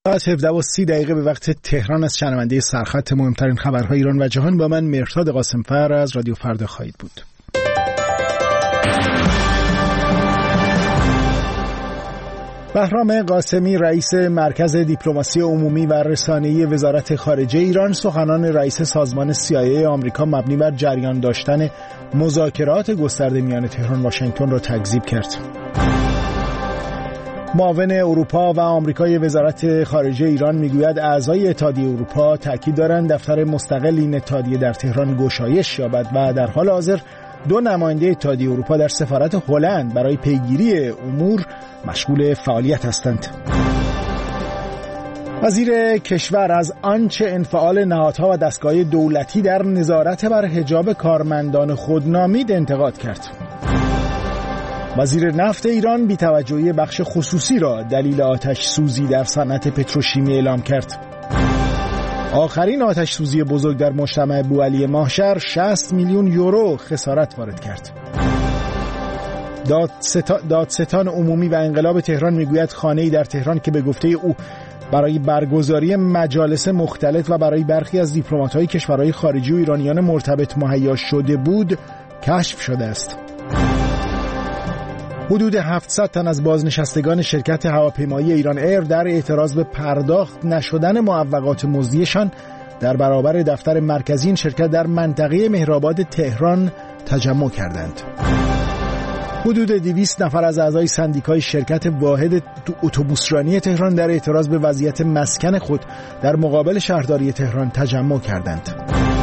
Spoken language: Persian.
17:30 به وقت تهران از شنونده سرخط مهمترین خبرهای ایران و جهان با من مهرداد قاسمفر از رادیو فردا خواهید بود. بهرام قاسمی رئیس مرکز دیپلماسی عمومی و رسانه‌ای وزارت خارجه ایران سخنان رئیس سازمان CIA آمریکا مبنی بر جریان داشتن مذاکرات گسترده میان تهران و واشنگتن را تکذیب کرد. معاون اروپا و آمریکای وزارت خارجه ایران میگوید اعضای اتحادیه اروپا تاکید دارند دفتر مستقل این اتحادیه در تهران گشایش یابد و در حال حاضر 2 نماینده اتحادیه اروپا در سفارت هلند برای پیگیری امور مشغول فعالیت هستند. وزیر کشور از آنچه انفعال نهادها و دستگاه دولتی در نظارت بر حجاب کارمندان خود نامید انتقاد کرد. وزیر نفت ایران بی‌توجهی بخش خصوصی را دلیل آتش سوزی در صنعت پتروشیمی اعلام کرد. آخرین آتش سوزی بزرگ در مجتمع بوعلی ماهشهر 60 میلیون یورو خسارت وارد کرد. دادستان عمومی و انقلاب تهران میگوید خانه‌ای در تهران که به گفته او برای برگزاری مجالس مختلط و برای برخی از دیپلمات‌های کشورهای خارجی و ایرانیان مرتبط مهیا شده بود کشف شده است. حدود 700 تن از بازنشستگان شرکت هواپیمایی ایران ایر در اعتراض به پرداخت نشدن معوقات مزدیشان در برابر دفتر مرکزی این شرکت در منطقه مهرآباد تهران تجمع کردند. حدود 200 نفر از اعضای سندیکای شرکت واحد اتوبوسرانی تهران در اعتراض به وضعیت مسکن خود در مقابل شهرداری تهران تجمع کردند.